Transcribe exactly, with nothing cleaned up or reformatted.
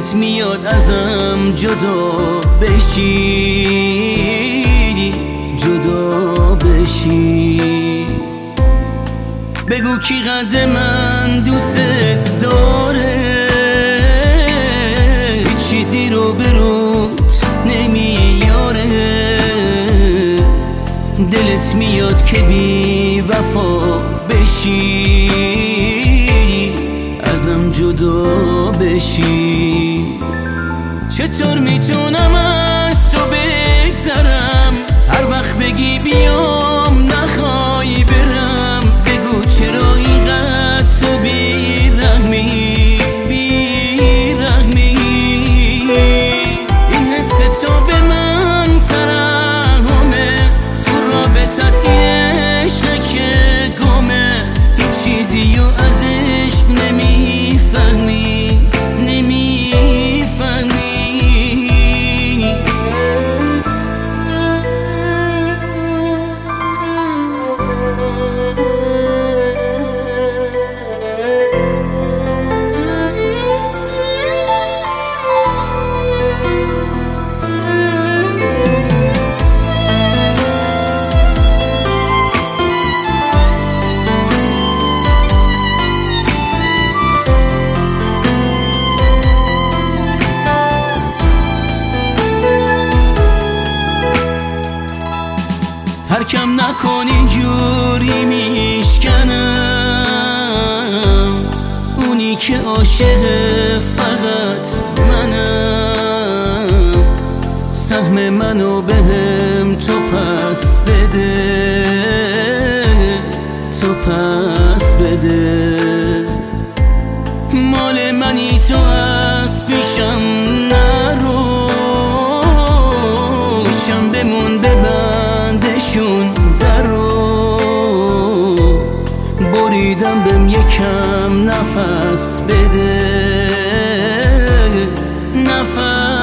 دلت میاد ازم جدا بشی، جدا بشی. بگو کی قد من دوست داره، هیچ چیزی رو به روت نمیاره. دلت میاد که بی وفا بشی، ازم جدا بشی. چطور میتونم از تو بگذرم، هر وقت بگی بیام نخوای برم. بگو چرا اینقدر تو بیرحمی، بیرحمی. این حس تو به من ترحمه، تو رابطت عشقه که گمه. هیچ چیزی رو ازش نمیفهمی، نمیفهمی. هر کم نکن اینجوری میشکنم، اونی که عاشق فقط منم. سهم منو بهم تو پس بده، تو پس بده. مال منی تو از پیشم نرو، شم بمون ببندشون درو. بریدم بهم یکم نفس بده، نفس